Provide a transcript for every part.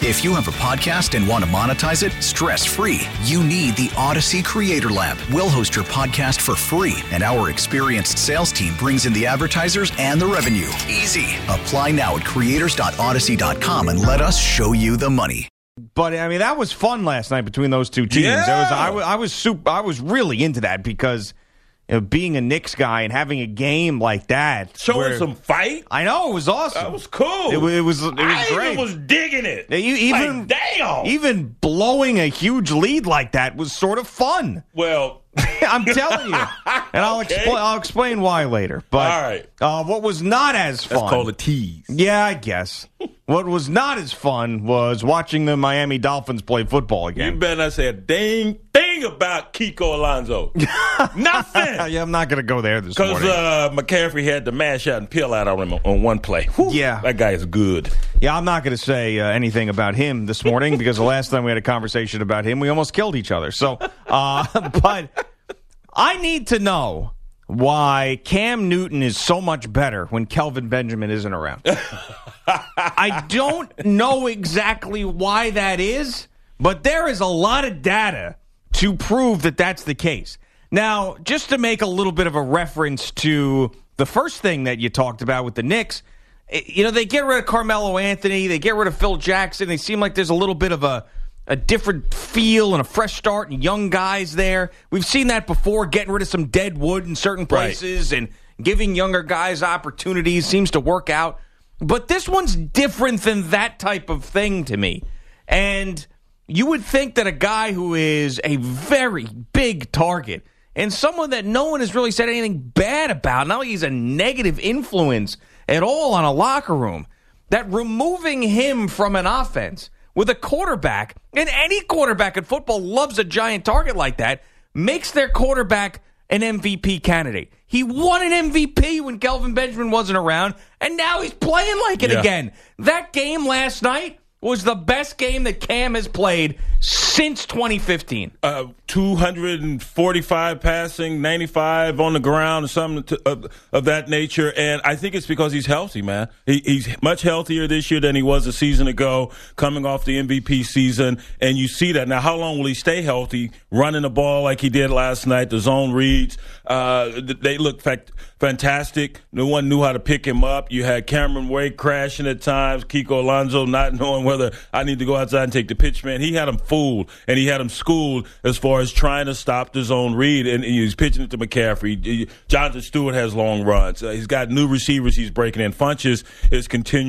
If you have a podcast and want to monetize it stress-free, you need the Odyssey Creator Lab. We'll host your podcast for free, and our experienced sales team brings in the advertisers and the revenue. Easy. Apply now at creators.odyssey.com and let us show you the money. But I mean, that was fun last night between those two teams. Yeah. I was really into that because being a Knicks guy and having a game like that, Showing some fight. I know, it was awesome. That was cool. It was I great. even was digging it. Even damn. Even blowing a huge lead like that was sort of fun. Well, I'm telling you, and I'll explain why later. But all right. What was not as fun? That's called a tease. Yeah, I guess. What was not as fun was watching the Miami Dolphins play football again. You better not say a dang thing about Kiko Alonso. Nothing. Yeah, I'm not going to go there this Because morning. McCaffrey had to mash out and peel out on him on one play. Whew, Yeah. That guy is good. Yeah, I'm not going to say anything about him this morning because the last time we had a conversation about him, we almost killed each other. So, but I need to know why Cam Newton is so much better when Kelvin Benjamin isn't around. I don't know exactly why that is, but there is a lot of data to prove that that's the case. Now, just to make a little bit of a reference to the first thing that you talked about with the Knicks, they get rid of Carmelo Anthony, they get rid of Phil Jackson, they seem like there's a little bit of a different feel and a fresh start and young guys there. We've seen that before, getting rid of some dead wood in certain places and giving younger guys opportunities seems to work out. But this one's different than that type of thing to me. And you would think that a guy who is a very big target and someone that no one has really said anything bad about, not like he's a negative influence at all on a locker room, that removing him from an offense with a quarterback, and any quarterback in football loves a giant target like that, makes their quarterback an MVP candidate. He won an MVP when Kelvin Benjamin wasn't around, and now he's playing like it again. That game last night was the best game that Cam has played since 2015. 245 passing, 95 on the ground, or something of that nature. And I think it's because he's healthy, man. He's much healthier this year than he was a season ago, coming off the MVP season. And you see that. Now, how long will he stay healthy, running the ball like he did last night, the zone reads? They look fantastic. No one knew how to pick him up. You had Cameron Wake crashing at times, Kiko Alonso not knowing whether I need to go outside and take the pitch, man. He had him fooled, and he had him schooled as far as trying to stop the zone read, and he's pitching it to McCaffrey. Jonathan Stewart has long runs. He's got new receivers he's breaking in. Funches is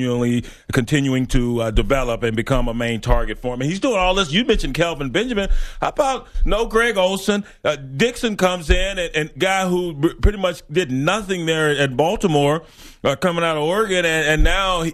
continuing to develop and become a main target for him. And he's doing all this. You mentioned Kelvin Benjamin. How about no Greg Olsen? Dixon comes in, and guy who pretty much did nothing there at Baltimore, coming out of Oregon, and now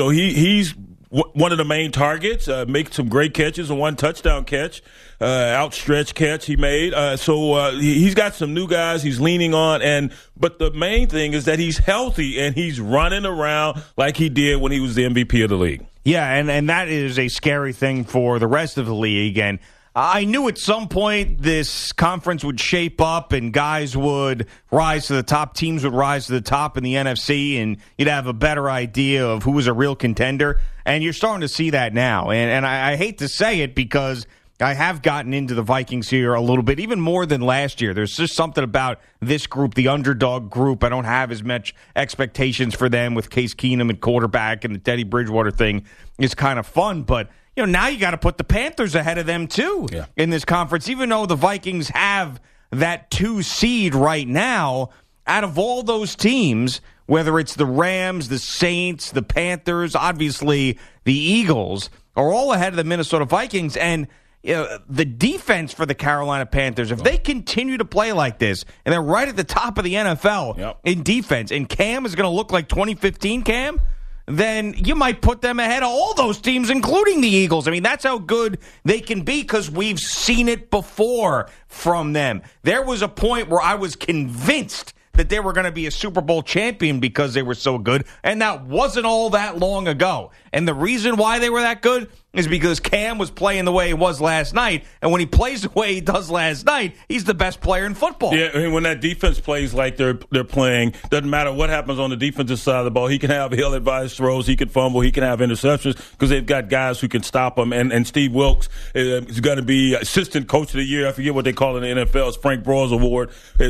he's one of the main targets, make some great catches, a one touchdown catch, outstretched catch he made. So he's got some new guys he's leaning on, but the main thing is that he's healthy and he's running around like he did when he was the MVP of the league. Yeah, and that is a scary thing for the rest of the league. And I knew at some point this conference would shape up and guys would rise to the top, teams would rise to the top in the NFC, and you'd have a better idea of who was a real contender. And you're starting to see that now. And I hate to say it because I have gotten into the Vikings here a little bit, even more than last year. There's just something about this group, the underdog group. I don't have as much expectations for them with Case Keenum at quarterback, and the Teddy Bridgewater thing is kind of fun. But now you got to put the Panthers ahead of them, too, in this conference. Even though the Vikings have that 2 seed right now, out of all those teams, whether it's the Rams, the Saints, the Panthers, obviously the Eagles, are all ahead of the Minnesota Vikings. And the defense for the Carolina Panthers, if they continue to play like this, and they're right at the top of the NFL in defense, and Cam is going to look like 2015 Cam, then you might put them ahead of all those teams, including the Eagles. I mean, that's how good they can be because we've seen it before from them. There was a point where I was convinced that they were going to be a Super Bowl champion because they were so good, and that wasn't all that long ago. And the reason why they were that good is because Cam was playing the way he was last night, and when he plays the way he does last night, he's the best player in football. Yeah, and when that defense plays like they're playing, doesn't matter what happens on the defensive side of the ball. He can have ill-advised throws, he can fumble, he can have interceptions because they've got guys who can stop him. And Steve Wilks is going to be assistant coach of the year. I forget what they call it in the NFL. It's Frank Broyles Award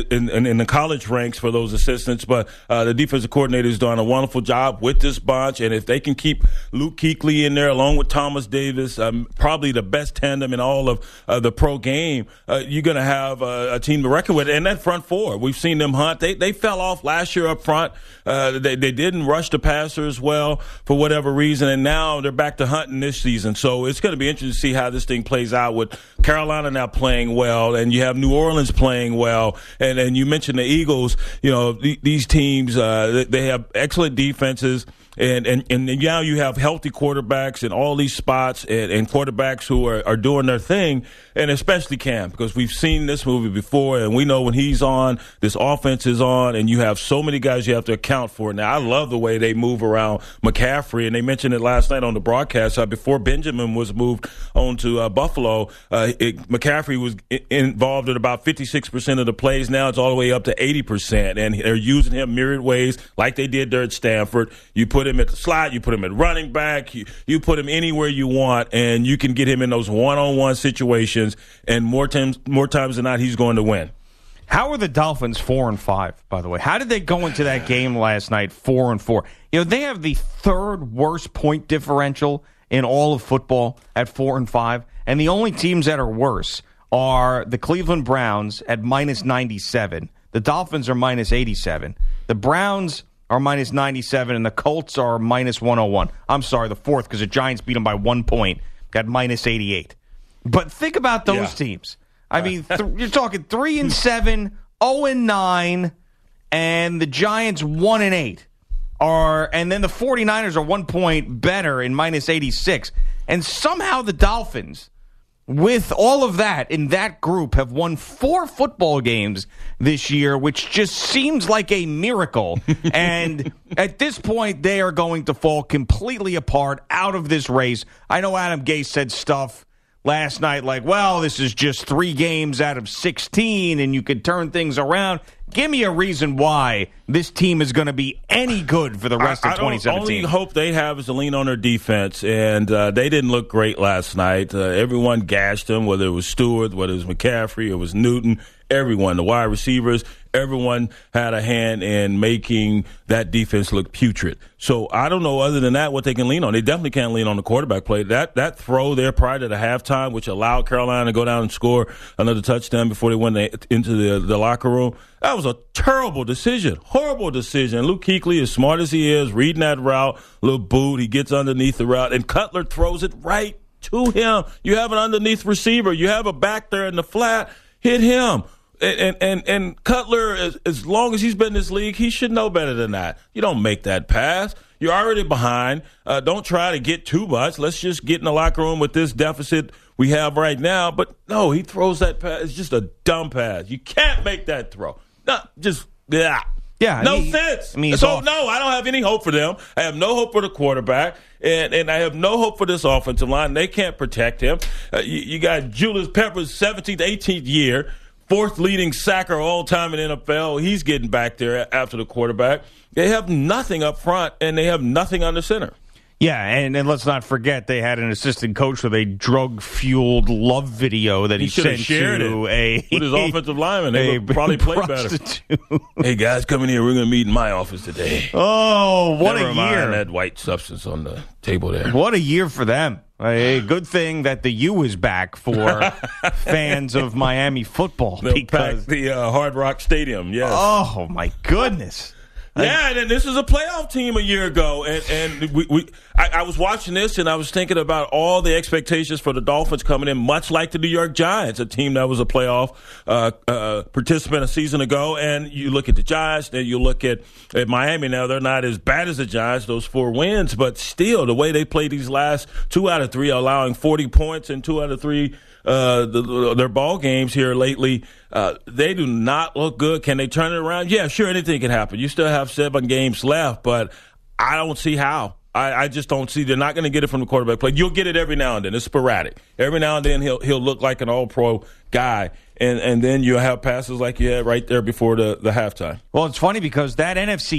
in the college ranks for those assistants. But the defensive coordinator has done a wonderful job with this bunch, and if they can keep Luke Kuechly in there along with Thomas Davis, probably the best tandem in all of the pro game, you're going to have a team to reckon with. And that front four, we've seen them hunt. They fell off last year up front. They didn't rush the passer as well for whatever reason, and now they're back to hunting this season. So it's going to be interesting to see how this thing plays out with Carolina now playing well, and you have New Orleans playing well. And you mentioned the Eagles. You know, these teams, they have excellent defenses. And now you have healthy quarterbacks in all these spots and quarterbacks who are doing their thing, and especially Cam, because we've seen this movie before, and we know when he's on, this offense is on, and you have so many guys you have to account for. Now, I love the way they move around McCaffrey, and they mentioned it last night on the broadcast. Before Benjamin was moved on to Buffalo, McCaffrey was involved in about 56% of the plays. Now it's all the way up to 80%, and they're using him myriad ways like they did there at Stanford. You put him at the slot, you put him at running back, you put him anywhere you want, and you can get him in those one-on-one situations, and more times than not, he's going to win. How are the Dolphins 4-5, by the way? How did they go into that game last night 4-4? You know, they have the third worst point differential in all of football at 4-5, and the only teams that are worse are the Cleveland Browns at -97. The Dolphins are -87. The Browns are -97, and the Colts are -101. I'm sorry, the fourth, because the Giants beat them by 1 point, got -88. But think about those teams. I mean, you're talking 3-7, 0-9, and the Giants 1-8. And then the 49ers are 1 point better in -86. And somehow the Dolphins, with all of that in that group, have won 4 football games this year, which just seems like a miracle. And at this point, they are going to fall completely apart out of this race. I know Adam Gase said stuff last night like, well, this is just 3 games out of 16, and you could turn things around. Give me a reason why this team is going to be any good for the rest of 2017. The only hope they have is to lean on their defense, and they didn't look great last night. Everyone gashed them, whether it was Stewart, whether it was McCaffrey, it was Newton, everyone, the wide receivers, everyone had a hand in making that defense look putrid. So I don't know, other than that, what they can lean on. They definitely can't lean on the quarterback play. That throw there prior to the halftime, which allowed Carolina to go down and score another touchdown before they went into the locker room, that was a terrible decision, horrible decision. Luke Kuechly, as smart as he is, reading that route, little boot, he gets underneath the route, and Cutler throws it right to him. You have an underneath receiver. You have a back there in the flat. Hit him. And Cutler, as long as he's been in this league, he should know better than that. You don't make that pass. You're already behind. Don't try to get too much. Let's just get in the locker room with this deficit we have right now. But, no, he throws that pass. It's just a dumb pass. You can't make that throw. No, just, yeah. Yeah, no sense. So, no, I don't have any hope for them. I have no hope for the quarterback, and I have no hope for this offensive line. They can't protect him. You got Julius Peppers' 17th, 18th year, 4th leading sacker all time in the NFL. He's getting back there after the quarterback. They have nothing up front, and they have nothing on the center. Yeah, and let's not forget they had an assistant coach with a drug-fueled love video that he sent to with his offensive lineman. They would probably play better. Hey, guys, come in here. We're going to meet in my office today. Oh, what Never a mind year. That white substance on the table there. What a year for them. A good thing that the U is back for fans of Miami football. They'll pack the Hard Rock Stadium, yes. Oh, my goodness. Yeah, and this is a playoff team a year ago, and I was watching this, and I was thinking about all the expectations for the Dolphins coming in, much like the New York Giants, a team that was a playoff participant a season ago. And you look at the Giants, then you look at Miami. Now they're not as bad as the Giants, those 4 wins, but still the way they played these last 2 out of 3, allowing 40 points in 2 out of 3. Their ball games here lately, they do not look good. Can they turn it around? Yeah, sure, anything can happen. You still have 7 games left, but I don't see how. I just don't see. They're not going to get it from the quarterback play. You'll get it every now and then. It's sporadic. Every now and then he'll look like an all-pro guy, and then you'll have passes like you had right there before the halftime. Well, it's funny because that the AFC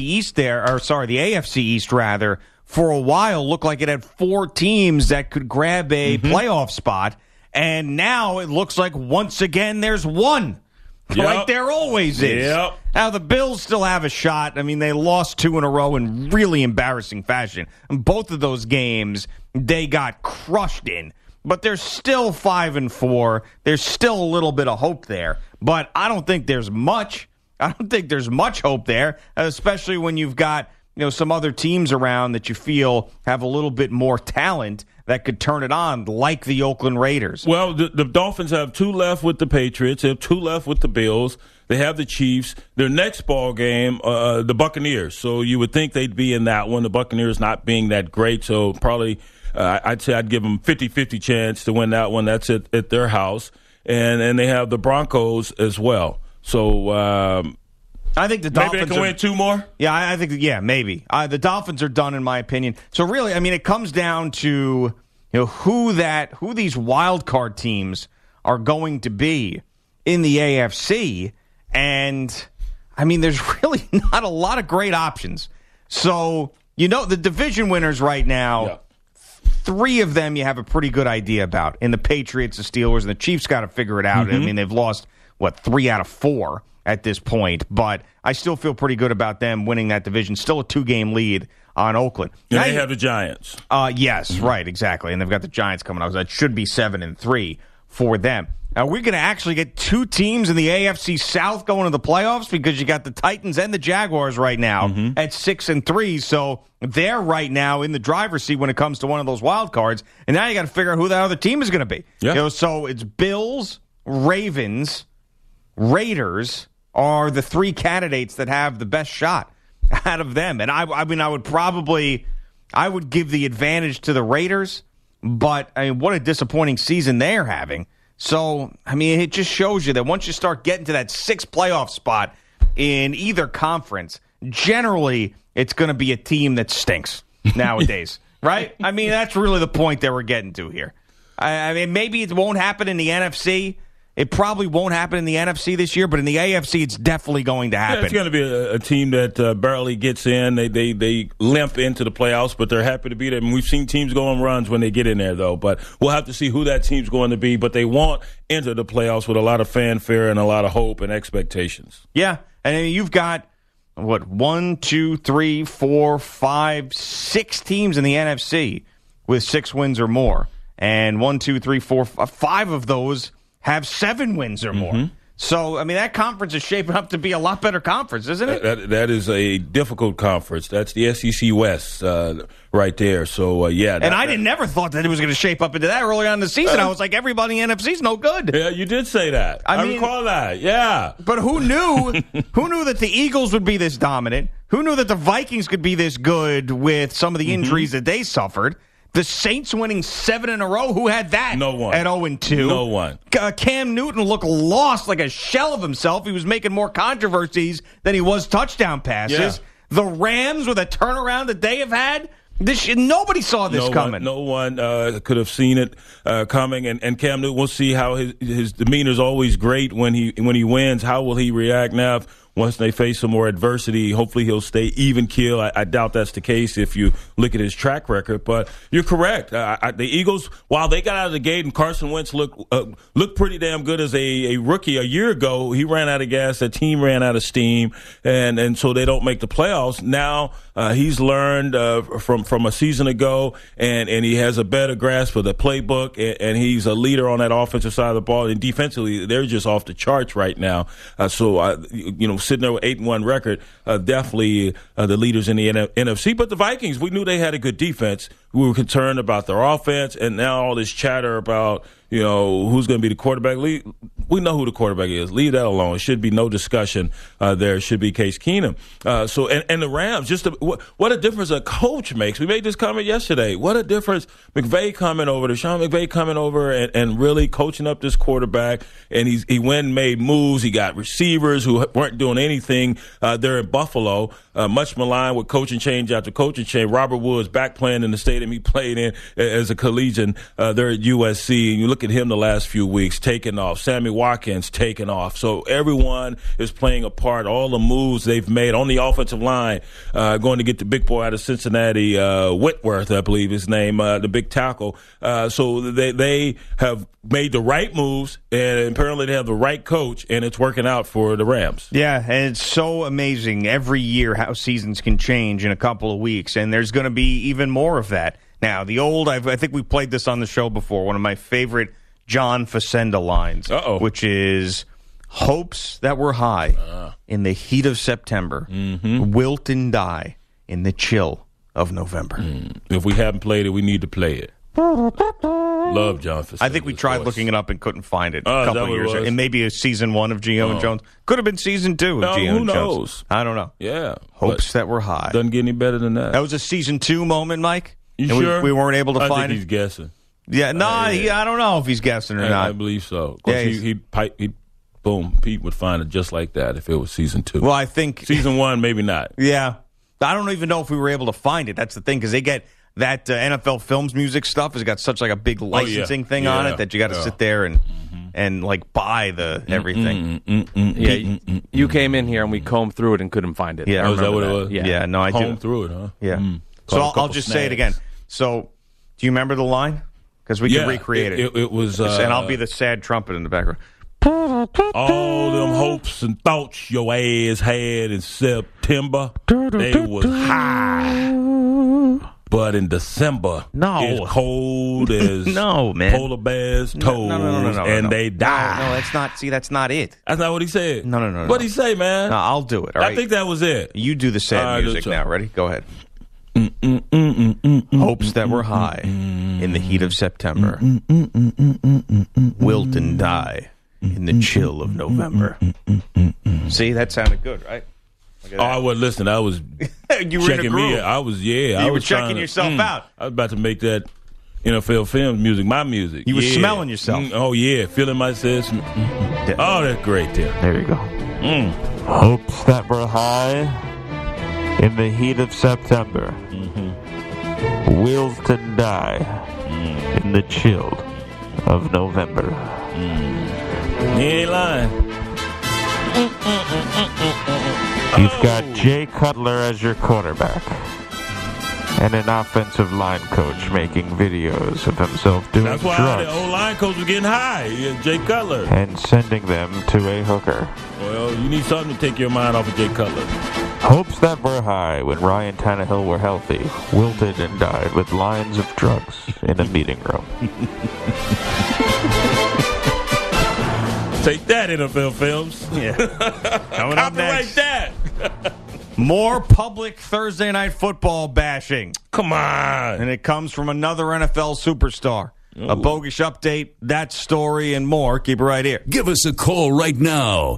East rather, for a while looked like it had 4 teams that could grab a playoff spot, and now it looks like once again there's one. Yep. Like there always is. Yep. Now, the Bills still have a shot. I mean, they lost 2 in a row in really embarrassing fashion. And both of those games, they got crushed in. But they're still 5-4. There's still a little bit of hope there. But I don't think there's much. I don't think there's much hope there, especially when you've got some other teams around that you feel have a little bit more talent that could turn it on, like the Oakland Raiders. Well, the Dolphins have 2 left with the Patriots. They have 2 left with the Bills. They have the Chiefs. Their next ball game, the Buccaneers. So you would think they'd be in that one. The Buccaneers not being that great, so probably I'd say I'd give them 50-50 chance to win that one. That's at their house. And they have the Broncos as well. So I think the Dolphins maybe they can win 2 more? Yeah, I think, maybe. The Dolphins are done, in my opinion. So really, I mean, it comes down to who these wild card teams are going to be in the AFC. And, I mean, there's really not a lot of great options. So, the division winners right now, 3 of them you have a pretty good idea about. In the Patriots, the Steelers, and the Chiefs got to figure it out. I mean, they've lost, 3 out of 4 at this point. But I still feel pretty good about them winning that division. Still a 2-game lead on Oakland. And they have the Giants. Yes, right, exactly. And they've got the Giants coming up. So that should be 7-3 for them. Now, we're going to actually get 2 teams in the AFC South going to the playoffs because you got the Titans and the Jaguars right now at 6-3. So they're right now in the driver's seat when it comes to one of those wild cards. And now you got to figure out who that other team is going to be. Yeah. So it's Bills, Ravens, Raiders are the 3 candidates that have the best shot out of them. And I would give the advantage to the Raiders, but I mean, what a disappointing season they're having. So, I mean, it just shows you that once you start getting to that 6th playoff spot in either conference, generally it's going to be a team that stinks nowadays, right? I mean, that's really the point that we're getting to here. I mean, maybe it won't happen in the NFC. It probably won't happen in the NFC this year, but in the AFC, it's definitely going to happen. Yeah, it's going to be a team that barely gets in. They limp into the playoffs, but they're happy to be there. And we've seen teams go on runs when they get in there, though. But we'll have to see who that team's going to be. But they won't enter the playoffs with a lot of fanfare and a lot of hope and expectations. Yeah, and you've got, 1, 2, 3, 4, 5, 6 teams in the NFC with 6 wins or more. And 1, 2, 3, 4, 5 of those have 7 wins or more. So, I mean, that conference is shaping up to be a lot better conference, isn't it? That is a difficult conference. That's the SEC West right there. So, yeah. And I never thought that it was going to shape up into that early on in the season. I was like, everybody in NFC is no good. Yeah, you did say that. I mean, recall that. Yeah. But who knew? Who knew that the Eagles would be this dominant? Who knew that the Vikings could be this good with some of the injuries that they suffered? The Saints winning 7 in a row. Who had that? No one. At 0-2. No one. Cam Newton looked lost like a shell of himself. He was making more controversies than he was touchdown passes. Yeah. The Rams with a turnaround that they have had. Nobody saw this coming. No one could have seen it coming. And Cam Newton, we'll see how his demeanor is always great when he wins. How will he react now? Once they face some more adversity, hopefully he'll stay even keel. I doubt that's the case if you look at his track record. But you're correct. The Eagles, while they got out of the gate and Carson Wentz looked pretty damn good as a rookie a year ago, he ran out of gas. The team ran out of steam, and so they don't make the playoffs. Now he's learned from a season ago, and he has a better grasp of the playbook, and he's a leader on that offensive side of the ball. And defensively, they're just off the charts right now. Sitting there with 8-1 record, definitely the leaders in the NFC. But the Vikings, we knew they had a good defense. we were concerned about their offense, and now all this chatter about, who's going to be the quarterback. We know who the quarterback is. Leave that alone. It should be no discussion there. It should be Case Keenum. And the Rams, what a difference a coach makes. We made this comment yesterday. What a difference Sean McVay coming over and really coaching up this quarterback. And he went and made moves. He got receivers who weren't doing anything there in Buffalo. Much maligned with coaching change after coaching change. Robert Woods back playing in the stadium he played in as a collegian there at USC. And you look at him the last few weeks, taking off. Sammy Watkins taking off. So everyone is playing a part. All the moves they've made on the offensive line, going to get the big boy out of Cincinnati, Whitworth, I believe his name, the big tackle. So they have made the right moves, and apparently they have the right coach, and it's working out for the Rams. Yeah, and it's so amazing every year how seasons can change in a couple of weeks, and there's going to be even more of that. Now, I think we played this on the show before, one of my favorite John Facenda lines, which is, hopes that were high in the heat of September, wilt and die in the chill of November. If we haven't played it, we need to play it. Love John Facenda. I think we tried looking it up and couldn't find it a couple of years ago. It And maybe a season 1 of Gio and Jones. Could have been season 2 of Gio and Jones. Who knows? I don't know. Yeah. Hopes that were high. Doesn't get any better than that. That was a season 2 moment, Mike? You and sure? We weren't able to find I think it? he's guessing. Yeah, I don't know if he's guessing or not. I believe so. Yeah, Pete would find it just like that if it was season 2. Well, I think season 1, maybe not. Yeah, I don't even know if we were able to find it. That's the thing, because they get that NFL Films music stuff has got such like a big licensing thing on it that you got to sit there and like buy the everything. You came in here and we combed through it and couldn't find it. Yeah, is that what it was? Yeah, no, I do. Combed through it, huh? Yeah. So I'll just say it again. So, do you remember the line? Because we can recreate it. It was, and I'll be the sad trumpet in the background. All them hopes and thoughts your ass had in September, they was high. But in December, it's cold as polar bears' toes, and they die. No, that's not. See, that's not it. That's not what he said. No. What'd he say, man? No, I'll do it. All right? I think that was it. You do the sad music now. Ready? Go ahead. Hopes that were high in the heat of September wilt and die in the chill of November. See, that sounded good, right? I wasn't listening. I was you were checking in a groove. me. I was You were checking yourself out. I was about to make that NFL Films music my music. You were smelling yourself. Oh yeah, feeling myself. Oh, that's great, Tim. There you go. Hopes that were high in the heat of September. Wilt and die in the chill of November. He ain't lying. You've got Jay Cutler as your quarterback and an offensive line coach making videos of himself doing That's why drugs the old line coach was getting high. Jay Cutler. and sending them to a hooker. Well, you need something to take your mind off of Jay Cutler. Hopes that were high when Ryan Tannehill were healthy, wilted and died with lines of drugs in a meeting room. Take that, NFL Films. Yeah. Coming up Copyright next. that. More public Thursday night football bashing. Come on. And it comes from another NFL superstar. Ooh. A bogus update, that story, and more. Keep it right here. Give us a call right now.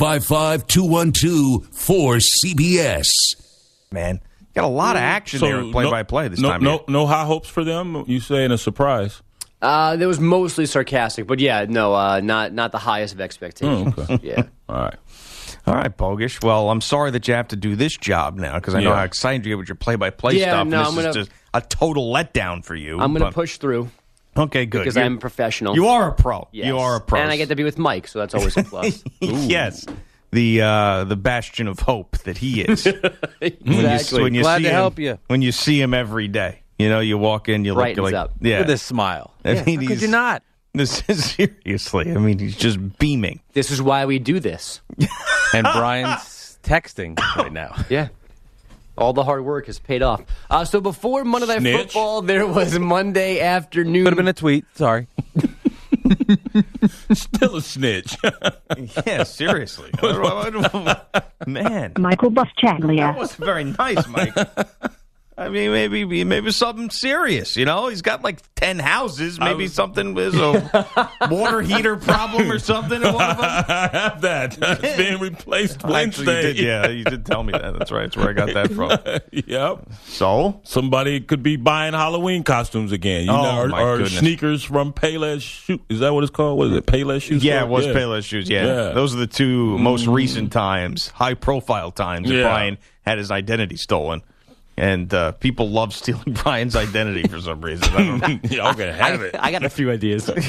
855-212-4CBS. Man, got a lot of action there in play-by-play this time. No high hopes for them? You saying a surprise? That was mostly sarcastic, but yeah, no, not the highest of expectations. Oh, okay. Yeah. All right, Bogish. Well, I'm sorry that you have to do this job now because I know how excited you get with your play-by-play stuff. No, and this is just a total letdown for you. I'm going to push through. Okay, good. Because I'm a professional. You are a pro. Yes. You are a pro. And I get to be with Mike, so that's always a plus. Yes. The bastion of hope that he is. Exactly. Glad to help you. When you see him every day. You know, you walk in, you look like, up. Yeah. With a smile. I mean, How could you not? This is seriously. I mean, he's just beaming. This is why we do this. And Brian's texting right now. Yeah. All the hard work has paid off. So before Monday Night Snitch. Football, there was Monday afternoon. Could have been a tweet. Sorry. Still a snitch. Yeah, seriously. Man. Michael Buscaglia. That was very nice, Mike. I mean, maybe something serious, you know? He's got like 10 houses. Maybe something is a water heater problem or something in one of them. I have that. It's being replaced Wednesday. Actually, you did tell me that. That's right. That's where I got that from. Yep. So? Somebody could be buying Halloween costumes again. Or sneakers from Payless Shoes. Is that what it's called? What is it, Payless Shoes? Yeah, it was Payless Shoes, yeah. Those are the two most recent times, high-profile times that Brian had his identity stolen. And people love stealing Brian's identity for some reason. I don't know. Y'all can have it. I got a few ideas. All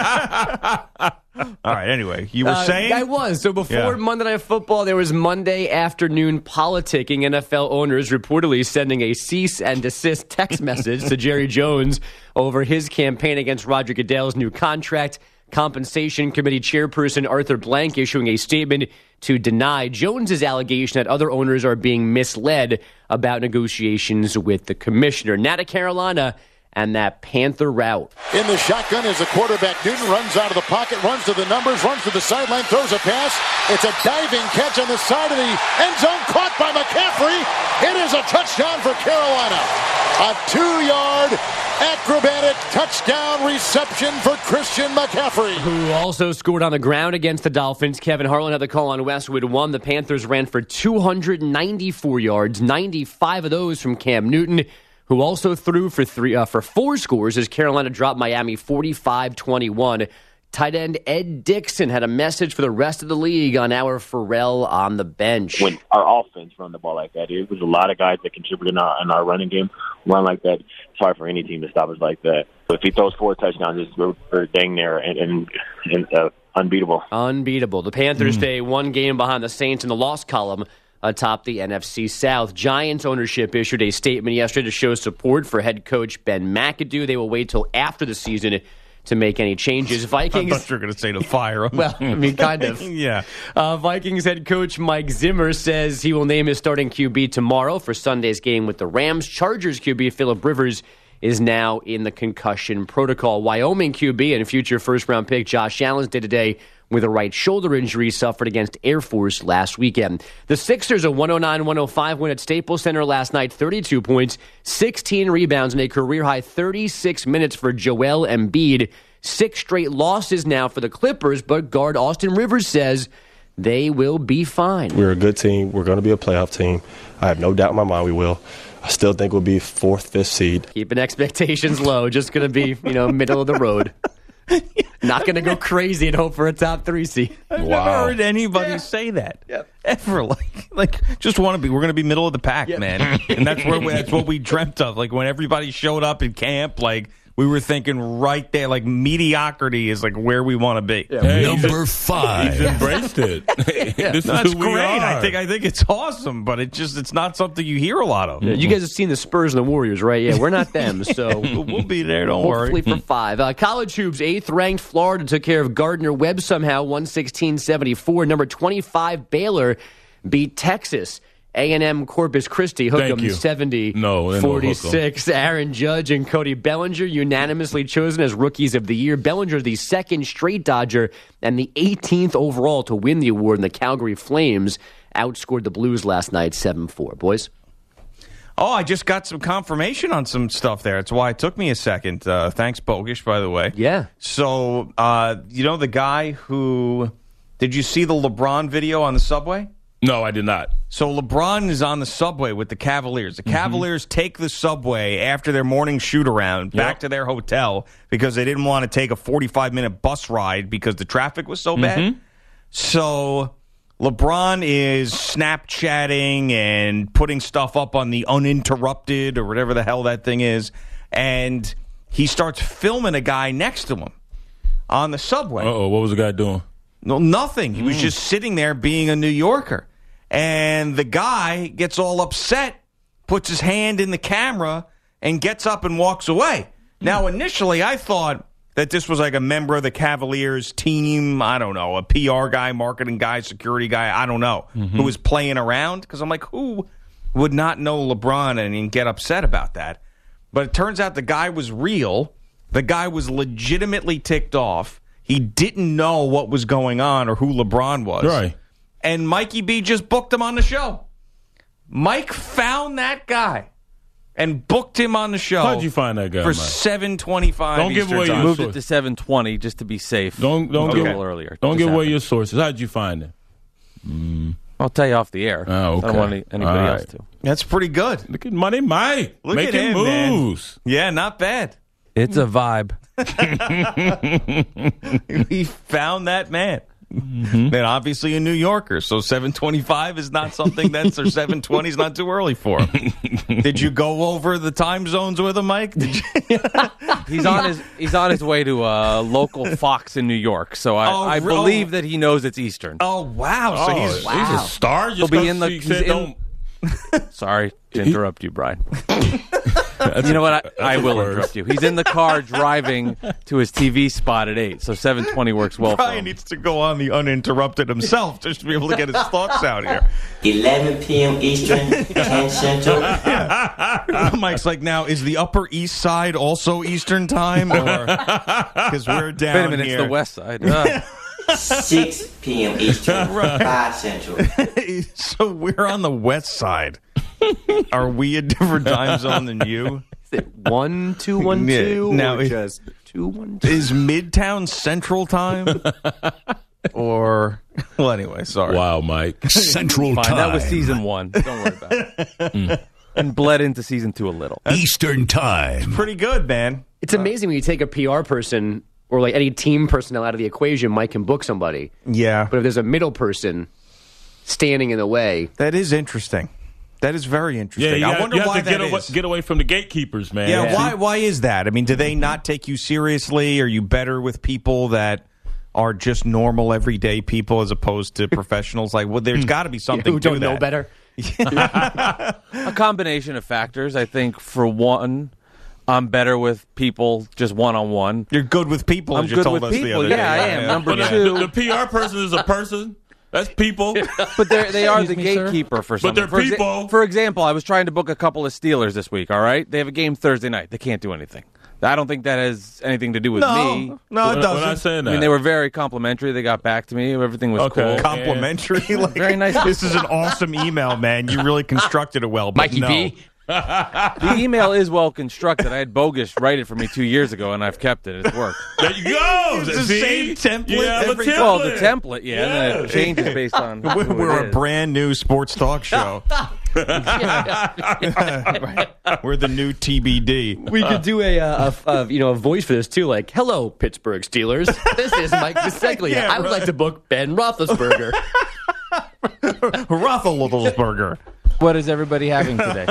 right, anyway, you were saying? I was. So before Monday Night Football, there was Monday afternoon politicking. NFL owners reportedly sending a cease and desist text message to Jerry Jones over his campaign against Roger Goodell's new contract. Compensation Committee Chairperson Arthur Blank issuing a statement to deny Jones's allegation that other owners are being misled about negotiations with the commissioner. Now to Carolina and that Panther route. In the shotgun as the quarterback Newton runs out of the pocket, runs to the numbers, runs to the sideline, throws a pass. It's a diving catch on the side of the end zone, caught by McCaffrey. It is a touchdown for Carolina. A 2-yard acrobatic touchdown reception for Christian McCaffrey, who also scored on the ground against the Dolphins. Kevin Harlan had the call on Westwood 1. The Panthers ran for 294 yards, 95 of those from Cam Newton, who also threw for 4 scores as Carolina dropped Miami 45-21. Tight end Ed Dixon had a message for the rest of the league on our Pharrell on the bench. When our offense run the ball like that, it was a lot of guys that contributed in our running game. Run like that, it's hard for any team to stop us like that. So if he throws 4 touchdowns, we're dang near and unbeatable. Unbeatable. The Panthers stay 1 game behind the Saints in the loss column atop the NFC South. Giants ownership issued a statement yesterday to show support for head coach Ben McAdoo. They will wait till after the season to make any changes. Vikings. I thought you were going to say to fire him. Well, I mean, kind of. Yeah. Vikings head coach Mike Zimmer says he will name his starting QB tomorrow for Sunday's game with the Rams. Chargers QB Phillip Rivers is now in the concussion protocol. Wyoming QB and future first-round pick Josh Allen did today with a right shoulder injury suffered against Air Force last weekend. The Sixers a 109-105 win at Staples Center last night, 32 points, 16 rebounds, and a career-high 36 minutes for Joel Embiid. 6 straight losses now for the Clippers, but guard Austin Rivers says they will be fine. We're a good team. We're going to be a playoff team. I have no doubt in my mind we will. I still think we'll be 4th, 5th seed. Keeping expectations low. Just going to be, middle of the road. Not going to go crazy and hope for a top 3 seed. I've never heard anybody say that ever. Like just want to be. We're going to be middle of the pack, man. And that's what we dreamt of. Like when everybody showed up in camp, like we were thinking right there, like mediocrity is like where we want to be. Yeah. Hey, Number 5. He's embraced it. This is who we great. are. I think it's awesome, but it's not something you hear a lot of. Yeah, you guys have seen the Spurs and the Warriors, right? Yeah, we're not them, so we'll be there. Don't worry. Hopefully for 5. College hoops, 8th ranked Florida took care of Gardner Webb somehow, 116-74. Number 25 Baylor beat Texas A&M Corpus Christi, hook 'em 70-46. Aaron Judge and Cody Bellinger unanimously chosen as Rookies of the Year. Bellinger, the 2nd straight Dodger and the 18th overall to win the award, and the Calgary Flames outscored the Blues last night 7-4. Boys? Oh, I just got some confirmation on some stuff there. That's why it took me a second. Thanks, Bogish, by the way. Yeah. So, the guy who... Did you see the LeBron video on the subway? No, I did not. So LeBron is on the subway with the Cavaliers. The Cavaliers take the subway after their morning shoot-around back to their hotel because they didn't want to take a 45-minute bus ride because the traffic was so bad. So LeBron is Snapchatting and putting stuff up on the Uninterrupted or whatever the hell that thing is, and he starts filming a guy next to him on the subway. Uh-oh, what was the guy doing? No, nothing. He was just sitting there being a New Yorker. And the guy gets all upset, puts his hand in the camera, and gets up and walks away. Now, initially, I thought that this was like a member of the Cavaliers team, I don't know, a PR guy, marketing guy, security guy, I don't know, who was playing around. Because I'm like, who would not know LeBron and get upset about that? But it turns out the guy was real. The guy was legitimately ticked off. He didn't know what was going on or who LeBron was. Right. And Mikey B just booked him on the show. Mike found that guy and booked him on the show. How'd you find that guy, for Mike? 7:25? Don't give away your Moved source. it to 7:20 just to be safe. Don't a give little earlier. Don't Just give away happened. your sources. How'd you find it? I'll tell you off the air. Oh, okay. I don't want anybody All else right. to. That's pretty good. Look at Money Mike. Look making at him, man. moves. Yeah, not bad. It's a vibe. He found that man. And obviously a New Yorker, so 7:25 is not something that's, or 7:20 is not too early for him. Did you go over the time zones with him, Mike? Did you? He's on his way to a local Fox in New York, so I believe that he knows it's Eastern. Oh wow! So He's a star. Just He'll be in the. he said don't. Sorry to interrupt you, Brian. You know what? I will interrupt you. He's in the car driving to his TV spot at 8, so 7:20 works well for Brian him. needs to go on the uninterrupted himself just to be able to get his thoughts out here. 11 p.m. Eastern, 10 Central. Mike's like, now, is the Upper East Side also Eastern time? Or because we're down Wait a minute, here. it's the West Side. 6 p.m. Eastern, 5 Central. So we're on the West Side. Are we a different time zone than you? Is it 1-2-1-2 Now, or just 2-1-2? Is Midtown Central time? Or, well, anyway, sorry. Wow, Mike. Central Fine, Time. that was season 1. Don't worry about it. And bled into season 2 a little. Eastern Time. Pretty good, man. It's amazing when you take a PR person or like any team personnel out of the equation, Mike can book somebody. Yeah. But if there's a middle person standing in the way, That is interesting. That is very interesting. Yeah, I wonder you have why to that is. get away from the gatekeepers, man. Yeah, why is that? I mean, do they not take you seriously? Are you better with people that are just normal, everyday people as opposed to professionals? Like, well, there's got to be something who to don't that. know better. A combination of factors. I think, for one, I'm better with people just one-on-one. You're good with people, I'm as you good told with us the people. other Yeah, day. I am. Number But two, the PR person is a person. That's people. but they are the gatekeeper for something. they're people. For example, I was trying to book a couple of Steelers this week, all right? They have a game Thursday night. They can't do anything. I don't think that has anything to do with me. No, it We're doesn't. not saying that. I mean, they were very complimentary. They got back to me. Everything was Okay. cool. Complimentary. Like, Very nice. This is an awesome email, man. You really constructed it well. But Mikey no. B. The email is well constructed. I had Bogus write it for me 2 years ago, and I've kept it. It's worked. There you go. It's the See? same template You have a every- template. Well, the template, yeah, and then it changes based on who We're it a is. brand new sports talk show. We're the new TBD. We could do a voice for this too, like, "Hello, Pittsburgh Steelers. This is Mike Biseglia. Yeah, I would like to book Ben Roethlisberger." Roethlisberger What is everybody having today?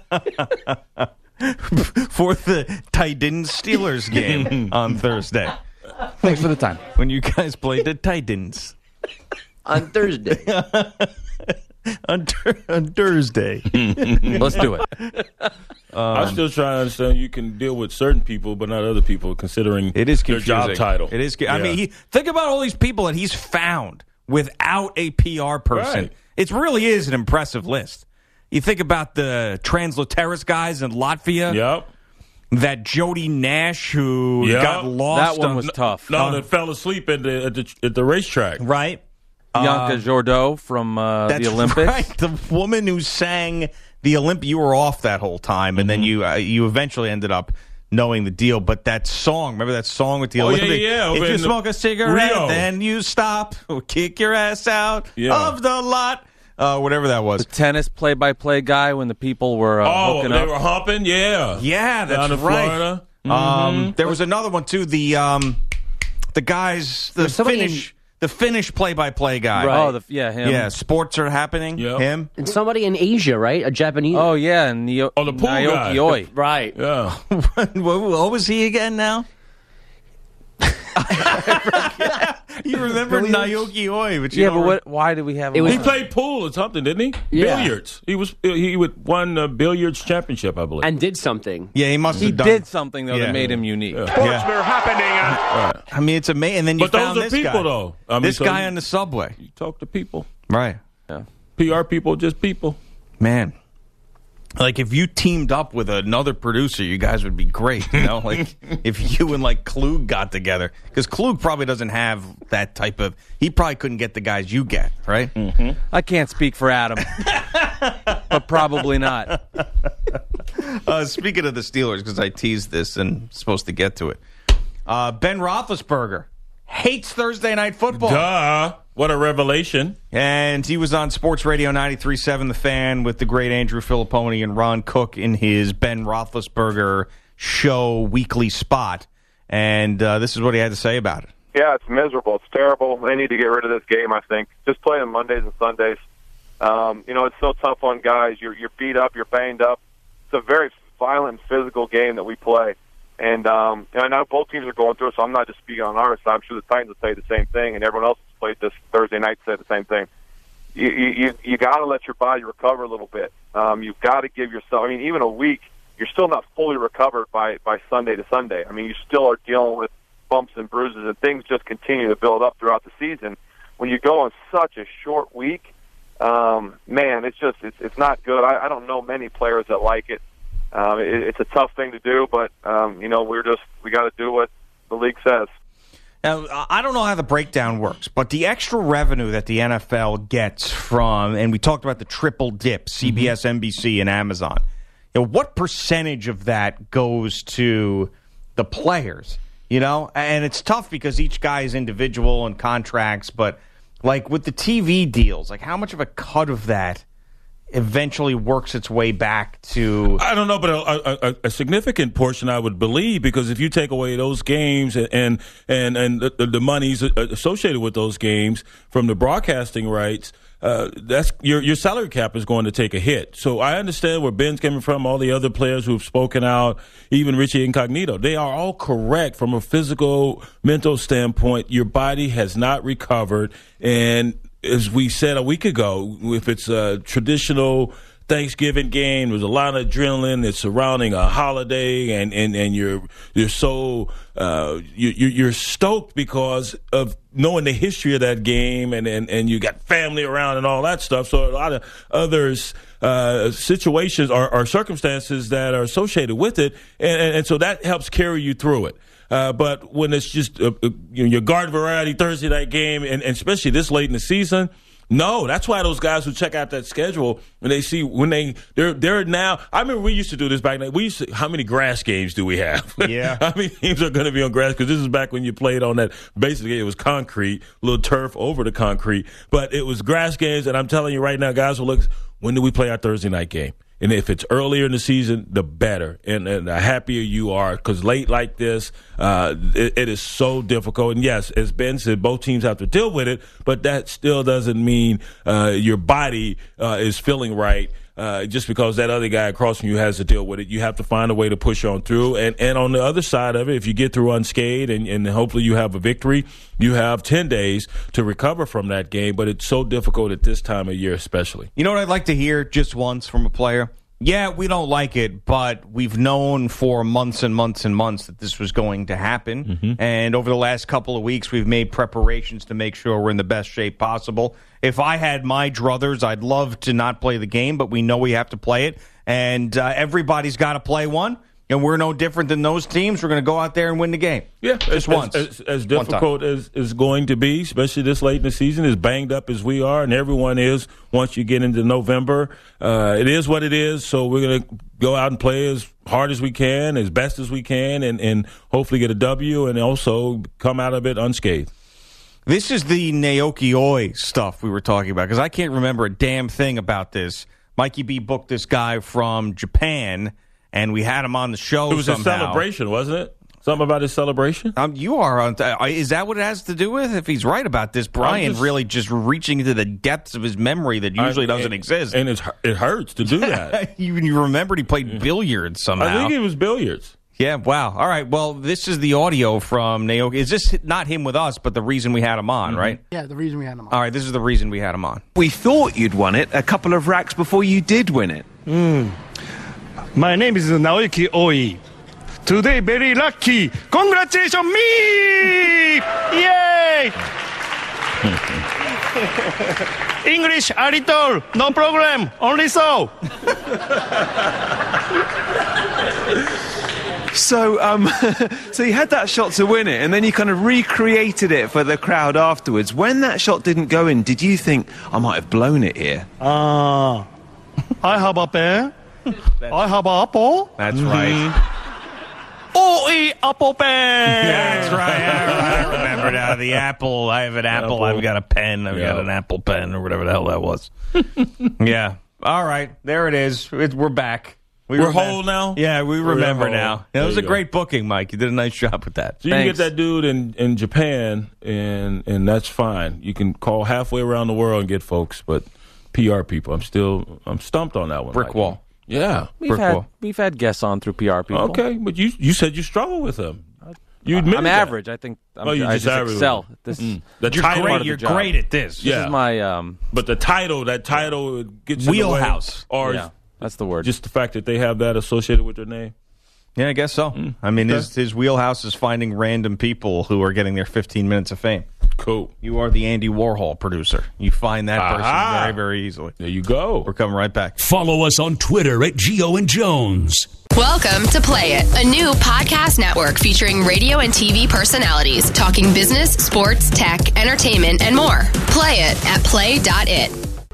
for the Titans Steelers game on Thursday Thanks for the time. when you guys played the Titans On Thursday. on Thursday. Let's do it. I'm still trying to understand. You can deal with certain people, but not other people, considering It is their confusing. job title. It is. I Yeah. mean, think about all these people that he's found without a PR person. Right. It really is an impressive list. You think about the Transliteris guys in Latvia. Yep. That Jody Nash who Yep. got lost. That one on- was tough. No, that fell asleep at the racetrack. right. Bianca Jordo from That's the Olympics. right. The woman who sang the Olympic. You were off that whole time, and then you eventually ended up knowing the deal. But that song, remember that song with the Oh, yeah, Olympic? yeah, If over you in the- smoke a cigarette, Rio. then you stop. We'll kick your ass out Yeah. of the lot. Whatever that was. The tennis play-by-play guy when the people were hooking they up. were humping. Yeah. Yeah, that's Down in right. Florida. There was another one too. The guys, There's somebody the Finnish play-by-play guy. Right. Oh, him. Yeah, sports are happening. Yep. Him. And somebody in Asia, right? A Japanese. Oh, yeah, and Oh, the pool guy. Naoki Oi. right. Yeah. what was he again now? You remember Naoki Oi, but you Yeah, don't but why did we have him was- He on? played pool or something, didn't he? Yeah. Billiards. He won the billiards championship, I believe. And did something. Yeah, he must He have done. did something, though, Yeah. that made him unique. Yeah. I mean, it's amazing. And then you But those found are this people, guy. though. I mean, This so guy you- on the subway. You talk to people. Right. PR people, just people. Man. Like, if you teamed up with another producer, you guys would be great, you know? Like, if you and, like, Klug got together. Because Klug probably doesn't have that type of... He probably couldn't get the guys you get, right? I can't speak for Adam, but probably not. Speaking of the Steelers, because I teased this and supposed to get to it. Ben Roethlisberger hates Thursday Night Football. Duh. What a revelation. And he was on Sports Radio 93.7 The Fan with the great Andrew Filipponi and Ron Cook in his Ben Roethlisberger show weekly spot. And this is what he had to say about it. Yeah, it's miserable. It's terrible. They need to get rid of this game, I think. Just play on Mondays and Sundays. It's so tough on guys. You're beat up. You're banged up. It's a very violent, physical game that we play. And I know both teams are going through it, so I'm not just speaking on our side. I'm sure the Titans will say the same thing, and everyone else who's played this Thursday night said the same thing. You got to let your body recover a little bit. You've got to give yourself, even a week, you're still not fully recovered by Sunday to Sunday. You still are dealing with bumps and bruises, and things just continue to build up throughout the season. When you go on such a short week, it's not good. I don't know many players that like it. It's a tough thing to do, but we got to do what the league says. Now, I don't know how the breakdown works, but the extra revenue that the NFL gets from, and we talked about the triple dip, CBS, NBC, and Amazon. What percentage of that goes to the players? And it's tough because each guy is individual and contracts, but like with the TV deals, like how much of a cut of that eventually works its way back to? I don't know, but a significant portion, I would believe, because if you take away those games and the monies associated with those games from the broadcasting rights, that's your salary cap is going to take a hit. So I understand where Ben's coming from, all the other players who've spoken out, even Richie Incognito. They are all correct from a physical, mental standpoint. Your body has not recovered, and as we said a week ago, if it's a traditional Thanksgiving game, there's a lot of adrenaline that's surrounding a holiday, and you're so you're stoked because of knowing the history of that game, and you got family around and all that stuff. So a lot of others situations or circumstances that are associated with it, and so that helps carry you through it. But when it's just your garden variety Thursday night game, and especially this late in the season, no, that's why those guys who check out that schedule, when they see they're now. I remember we used to do this back then. How many grass games do we have? Yeah, how many teams are going to be on grass? Because this is back when you played on that. Basically, it was concrete, little turf over the concrete, but it was grass games. And I'm telling you right now, guys will look. When do we play our Thursday night game? And if it's earlier in the season, the better. And the happier you are, because late like this, it is so difficult. And yes, as Ben said, both teams have to deal with it, but that still doesn't mean your body is feeling right. Just because that other guy across from you has to deal with it, you have to find a way to push on through. And on the other side of it, if you get through unscathed and hopefully you have a victory, you have 10 days to recover from that game. But it's so difficult at this time of year especially. You know what I'd like to hear just once from a player? Yeah, we don't like it, but we've known for months and months and months that this was going to happen. Mm-hmm. And over the last couple of weeks, we've made preparations to make sure we're in the best shape possible. If I had my druthers, I'd love to not play the game, but we know we have to play it. And everybody's got to play one. And we're no different than those teams. We're going to go out there and win the game. Yeah, just once. As difficult as it's going to be, especially this late in the season, as banged up as we are, and everyone is once you get into November. It is what it is, so we're going to go out and play as hard as we can, as best as we can, and hopefully get a W and also come out of it unscathed. This is the Naoki Oi stuff we were talking about, because I can't remember a damn thing about this. Mikey B booked this guy from Japan, and we had him on the show. It was somehow. A celebration, wasn't it? Something about his celebration? You are on. Is that what it has to do with? If he's right about this, Brian really just reaching into the depths of his memory that usually doesn't exist. And it hurts to do that. You remembered he played billiards somehow. I think it was billiards. Yeah, wow. All right, well, this is the audio from Naoki. Is this not him with us, but the reason we had him on, right? Yeah, the reason we had him on. All right, this is the reason we had him on. We thought you'd won it a couple of racks before you did win it. My name is Naoki Oi. Today very lucky. Congratulations me! Yay! English a little, no problem, only so. So you had that shot to win it, and then you kind of recreated it for the crowd afterwards. When that shot didn't go in, did you think, I might have blown it here? I have a pen. I have an apple. That's right. Oh, apple pen. That's right. I remember now. The apple. I have an apple. I've got a pen. I've got an Apple pen or whatever the hell that was. Yeah. All right. There it is. We're back. We're whole now? Yeah, we remember now. It was a go. great booking, Mike. You did a nice job with that. So you can get that dude in Japan, and that's fine. You can call halfway around the world and get folks, but PR people, I'm stumped on that one. Brick wall. Yeah. We've had guests on through PR people. Okay, but you said you struggle with them. You admit I'm average. I think I just excel at this. You're great at this. This is my but that title gets wheelhouse. Or that's the word. Just the fact that they have that associated with their name. Yeah, I guess so. I mean, his wheelhouse is finding random people who are getting their 15 minutes of fame. Cool. You are the Andy Warhol producer. You find that person very, very easily. There you go. We're coming right back. Follow us on Twitter at Gio and Jones. Welcome to Play It, a new podcast network featuring radio and TV personalities talking business, sports, tech, entertainment, and more. Play it at play.it.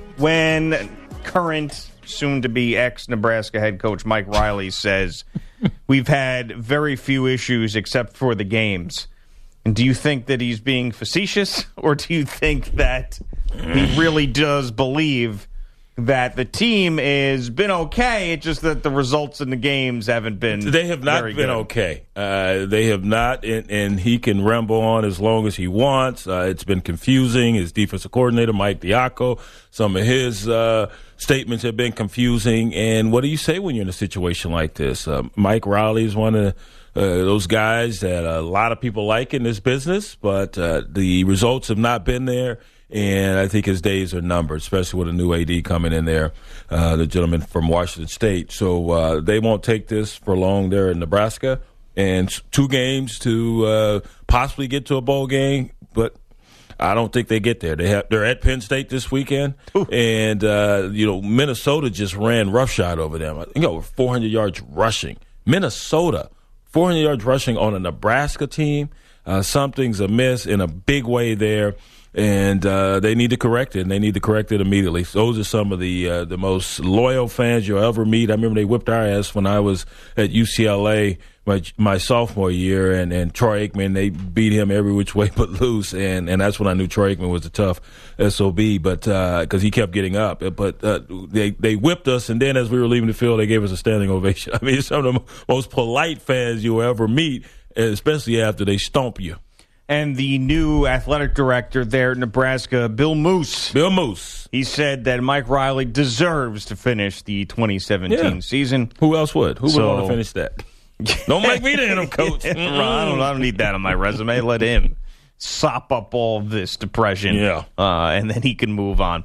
When current, soon-to-be ex-Nebraska head coach Mike Riley says, we've had very few issues except for the games. And do you think that he's being facetious, or do you think that he really does believe that the team has been okay? It's just that the results in the games haven't been. They have not been okay. They have not, and he can ramble on as long as he wants. It's been confusing. His defensive coordinator, Mike Diaco, some of his statements have been confusing. And what do you say when you're in a situation like this? Mike Riley is one of those guys that a lot of people like in this business, but the results have not been there. And I think his days are numbered, especially with a new AD coming in there, the gentleman from Washington State. So they won't take this for long there in Nebraska. And 2 games to possibly get to a bowl game, but I don't think they get there. They're at Penn State this weekend, and Minnesota just ran roughshod over them. I think over 400 yards rushing. Minnesota, 400 yards rushing on a Nebraska team. Something's amiss in a big way there. And they need to correct it, and they need to correct it immediately. So those are some of the most loyal fans you'll ever meet. I remember they whipped our ass when I was at UCLA my sophomore year, and Troy Aikman, they beat him every which way but loose, and that's when I knew Troy Aikman was a tough SOB, but because he kept getting up. But they whipped us, and then as we were leaving the field, they gave us a standing ovation. I mean, some of the most polite fans you'll ever meet, especially after they stomp you. And the new athletic director there in Nebraska, Bill Moose. He said that Mike Riley deserves to finish the 2017 season. Who else would? Who would want to finish that? Don't make me the interim coach. I don't need that on my resume. Let him sop up all of this depression. And then he can move on.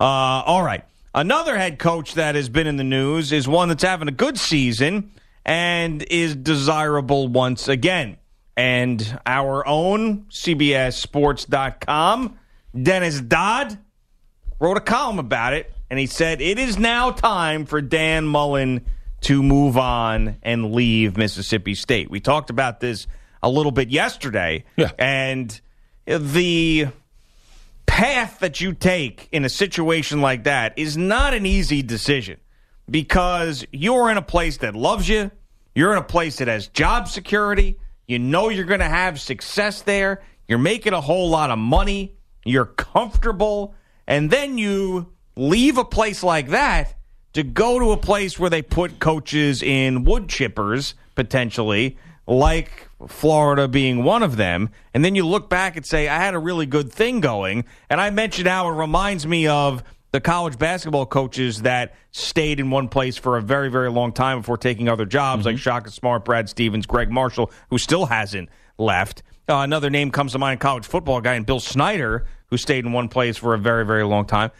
All right. Another head coach that has been in the news is one that's having a good season and is desirable once again. And our own CBSSports.com, Dennis Dodd, wrote a column about it, and he said it is now time for Dan Mullen to move on and leave Mississippi State. We talked about this a little bit yesterday, and the path that you take in a situation like that is not an easy decision because you're in a place that loves you, you're in a place that has job security, you know you're going to have success there. You're making a whole lot of money. You're comfortable. And then you leave a place like that to go to a place where they put coaches in wood chippers, potentially, like Florida being one of them. And then you look back and say, I had a really good thing going. And I mentioned how it reminds me of the college basketball coaches that stayed in one place for a very, very long time before taking other jobs, like Shaka Smart, Brad Stevens, Greg Marshall, who still hasn't left. Another name comes to mind, college football guy, and Bill Snyder, who stayed in one place for a very, very long time.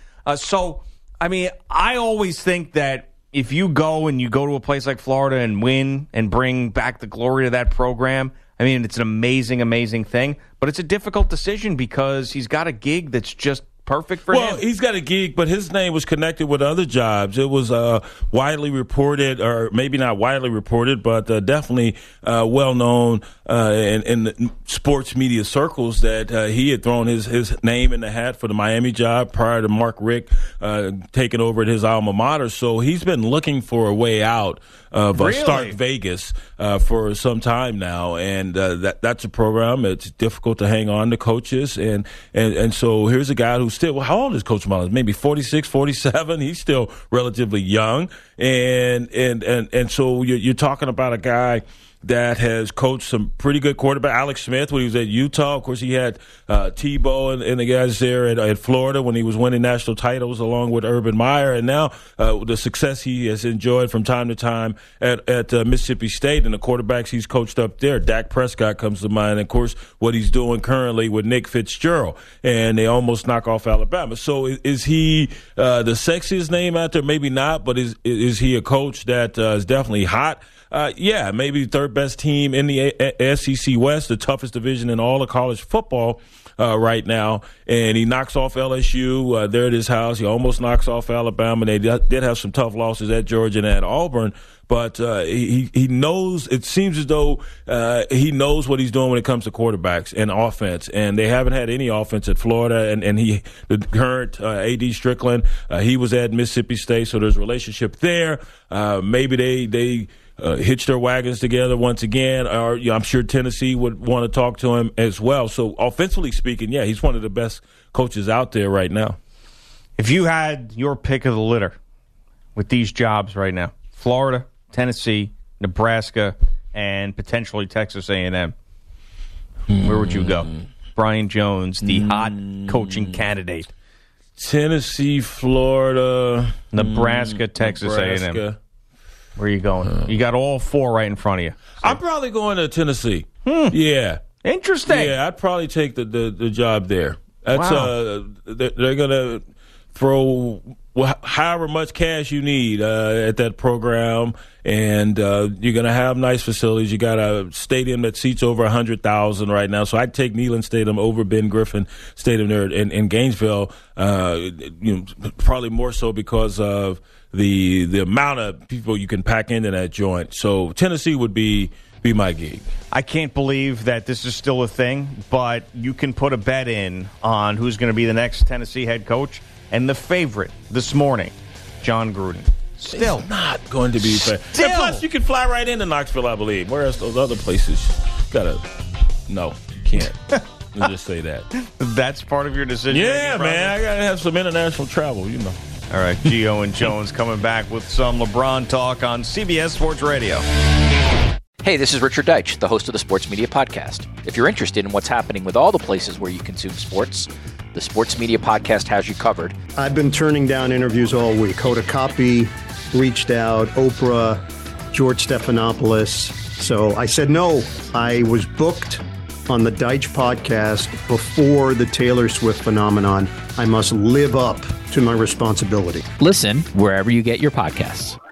I always think that if you go to a place like Florida and win and bring back the glory to that program, it's an amazing, amazing thing. But it's a difficult decision because he's got a gig that's just perfect for him? Well, he's got a gig, but his name was connected with other jobs. It was widely reported, or maybe not widely reported, but definitely well known in the sports media circles that he had thrown his name in the hat for the Miami job prior to Mark Richt taking over at his alma mater. So he's been looking for a way out of Stark Vegas for some time now, and that's a program. It's difficult to hang on to coaches, and so here's a guy who's still, how old is Coach Mullins? Maybe 46, 47. He's still relatively young, and so you're talking about a guy that has coached some pretty good quarterback. Alex Smith, when he was at Utah, of course, he had Tebow and the guys there at Florida when he was winning national titles along with Urban Meyer. And now the success he has enjoyed from time to time at Mississippi State and the quarterbacks he's coached up there. Dak Prescott comes to mind. And, of course, what he's doing currently with Nick Fitzgerald. And they almost knock off Alabama. So is he the sexiest name out there? Maybe not, but is he a coach that is definitely hot? Yeah, maybe third best team in the SEC West, the toughest division in all of college football right now. And he knocks off LSU there at his house. He almost knocks off Alabama. They did have some tough losses at Georgia and at Auburn. But he knows, it seems as though he knows what he's doing when it comes to quarterbacks and offense. And they haven't had any offense at Florida. And the current A.D. Strickland, he was at Mississippi State, so there's a relationship there. Maybe they hitch their wagons together once again, or I'm sure Tennessee would want to talk to him as well. So offensively speaking, yeah, he's one of the best coaches out there right now. If you had your pick of the litter with these jobs right now, Florida, Tennessee, Nebraska, and potentially Texas A&M, where would you go? Brian Jones, the hot coaching candidate. Tennessee, Florida, Nebraska, Texas A&M. Where are you going? You got all four right in front of you. So. I'm probably going to Tennessee. Yeah. Interesting. Yeah, I'd probably take the job there. That's Wow. They're going to throw however much cash you need at that program, and you're going to have nice facilities. You got a stadium that seats over 100,000 right now, so I'd take Neyland Stadium over Ben Griffin Stadium there in Gainesville. Probably more so because of the amount of people you can pack into that joint. So Tennessee would be my gig. I can't believe that this is still a thing, but you can put a bet in on who's going to be the next Tennessee head coach. And the favorite this morning, John Gruden. Still it's not going to be fair. And plus, you can fly right into Knoxville, I believe. Whereas those other places, no, you can't. Let's just say that. That's part of your decision. Yeah, man. I got to have some international travel, All right, Gio and Jones coming back with some LeBron talk on CBS Sports Radio. Hey, this is Richard Deitch, the host of the Sports Media Podcast. If you're interested in what's happening with all the places where you consume sports, the Sports Media Podcast has you covered. I've been turning down interviews all week. Hoda Kotb reached out, Oprah, George Stephanopoulos. So I said no. I was booked on the Deitch podcast before the Taylor Swift phenomenon. I must live up to my responsibility. Listen wherever you get your podcasts.